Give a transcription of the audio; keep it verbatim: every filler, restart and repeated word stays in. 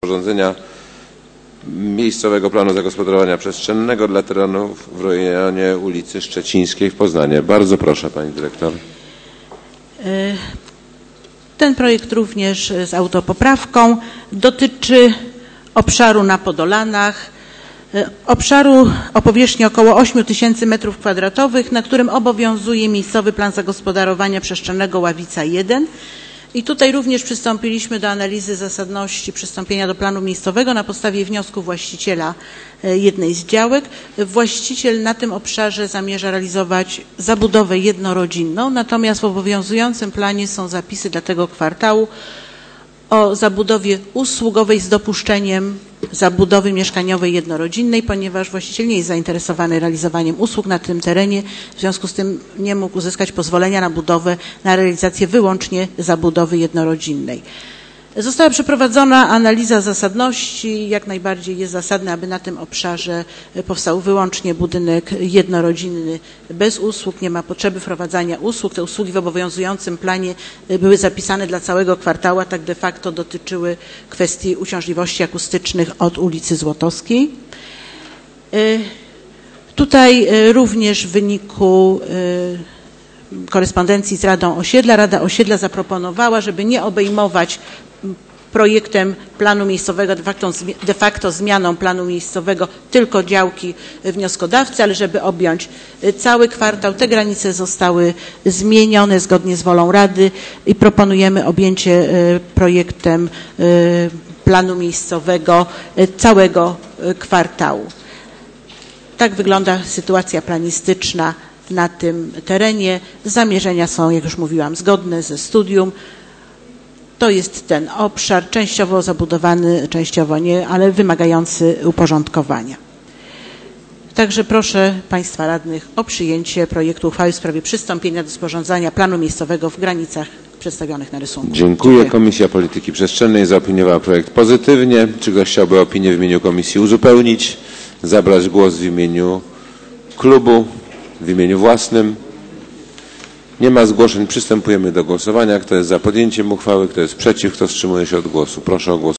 sporządzenia miejscowego planu zagospodarowania przestrzennego dla terenów w rejonie ulicy Szczecińskiej w Poznaniu. Bardzo proszę, pani dyrektor. Ten projekt również z autopoprawką dotyczy obszaru na Podolanach, obszaru o powierzchni około ośmiu tysięcy metrów kwadratowych, na którym obowiązuje miejscowy plan zagospodarowania przestrzennego Ławica jeden. I tutaj również przystąpiliśmy do analizy zasadności przystąpienia do planu miejscowego na podstawie wniosku właściciela jednej z działek. Właściciel na tym obszarze zamierza realizować zabudowę jednorodzinną, natomiast w obowiązującym planie są zapisy dla tego kwartału o zabudowie usługowej z dopuszczeniem zabudowy mieszkaniowej jednorodzinnej, ponieważ właściciel nie jest zainteresowany realizowaniem usług na tym terenie, w związku z tym nie mógł uzyskać pozwolenia na budowę, na realizację wyłącznie zabudowy jednorodzinnej. Została przeprowadzona analiza zasadności. Jak najbardziej jest zasadne, aby na tym obszarze powstał wyłącznie budynek jednorodzinny bez usług. Nie ma potrzeby wprowadzania usług. Te usługi w obowiązującym planie były zapisane dla całego kwartału, a tak de facto dotyczyły kwestii uciążliwości akustycznych od ulicy Złotowskiej. Tutaj również w wyniku korespondencji z Radą Osiedla, Rada Osiedla zaproponowała, żeby nie obejmować projektem planu miejscowego, de facto, de facto zmianą planu miejscowego tylko działki wnioskodawcy, ale żeby objąć cały kwartał. Te granice zostały zmienione zgodnie z wolą Rady i proponujemy objęcie projektem planu miejscowego całego kwartału. Tak wygląda sytuacja planistyczna na tym terenie. Zamierzenia są, jak już mówiłam, zgodne ze studium. To jest ten obszar częściowo zabudowany, częściowo nie, ale wymagający uporządkowania. Także proszę Państwa radnych o przyjęcie projektu uchwały w sprawie przystąpienia do sporządzania planu miejscowego w granicach przedstawionych na rysunku. Dziękuję. Dziękuję. Komisja Polityki Przestrzennej zaopiniowała projekt pozytywnie. Czy ktoś chciałby opinię w imieniu komisji uzupełnić, zabrać głos w imieniu klubu, w imieniu własnym? Nie ma zgłoszeń. Przystępujemy do głosowania. Kto jest za podjęciem uchwały? Kto jest przeciw? Kto wstrzymuje się od głosu? Proszę o głos.